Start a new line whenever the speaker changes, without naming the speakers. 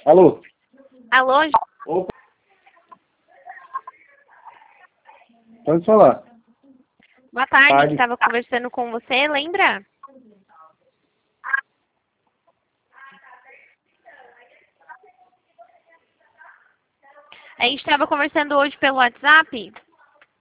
Alô?
Alô?
Opa, pode falar.
Boa tarde,
Tarde.
estava conversando com você, lembra? A gente estava conversando hoje pelo WhatsApp.